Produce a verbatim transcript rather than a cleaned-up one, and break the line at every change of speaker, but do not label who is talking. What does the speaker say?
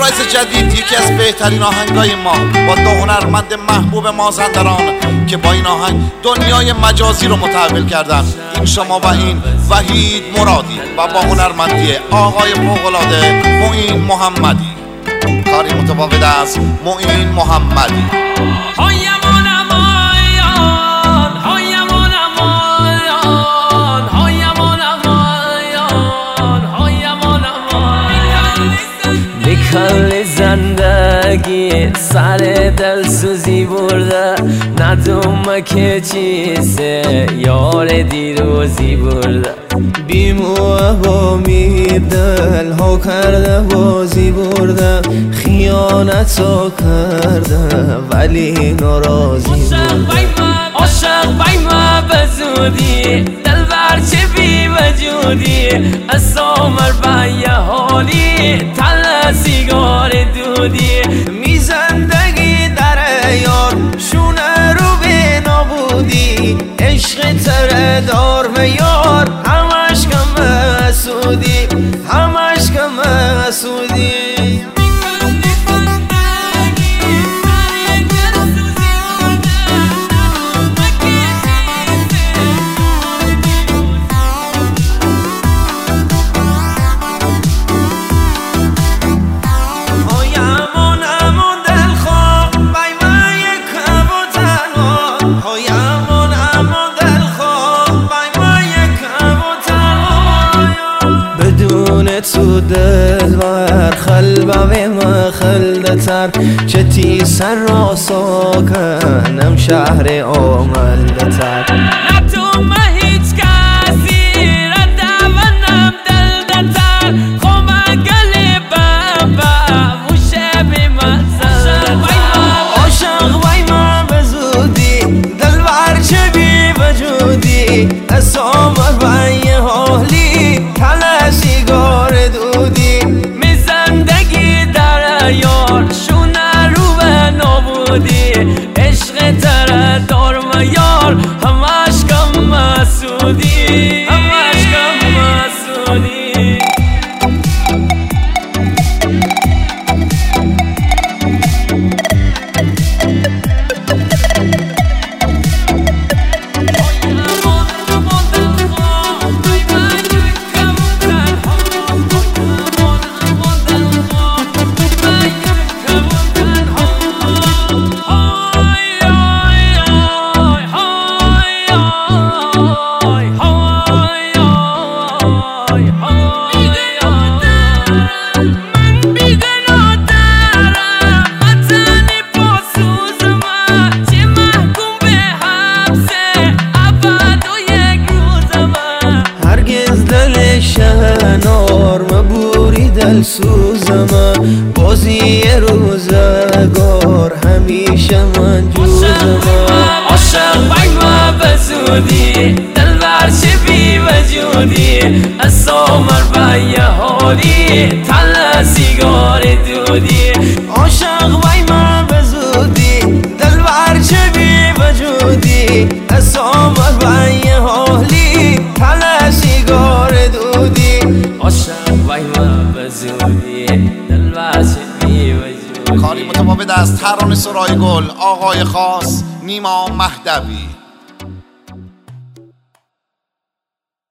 سورپرایز جدید، یکی از بهترین آهنگای ما با دو هنرمند محبوب مازندران که با این آهنگ دنیای مجازی رو متحول کردن. این شما و این وحید مرادی و با هنرمندی آقای فوق‌العاده معین محمدی. کاری متفاوت از معین محمدی.
کل زندگی سر دل سوزی برده، ندوم که چیزه یار دیروزی برده.
بیموه و میر دل ها کرده بازی برده، خیانت ها کرده ولی ناراضی برده.
عاشق بای ما بزودی دل برچه بی وجودی، از عمر بای حالی تل سیگار دودی.
می زندگی در یار شونه رو به نابودی، عشق تره دار و یار همش کم حسودی، همش کم حسودی. تو دل بر خلبه ما خلدتر، چه تی سر را ساکنم شهر آملدتر.
نه تو ما هیچ کسی را دوانم دلدتر، خوما گلی بابا موشه بی مزر.
عاشق بای ما بزودی دل برچه بی وجودی، از عمر بای حالی تل سیگار دودی.
می زندگی در یار شونه رو به نابودی، عشق تره دار و یار همش کم مسودی، همش کم مسودی.
شهنار مبوری دل سوزم، بازی روزگار همیشه من جوزم.
عاشق بای ما بزودی دل برچه بی وجودی، از عمر بای حالی تل سیگار دودی.
عاشق بای ما بزودی دل برچه بی وجودی، از عمر بای حالی تل سیگار دودی.
عاشق بای ما بزودی دل برچه بی وجودی.
کاری متفاوت از ترانه سرای گل آقای خاص نیما مهدوی.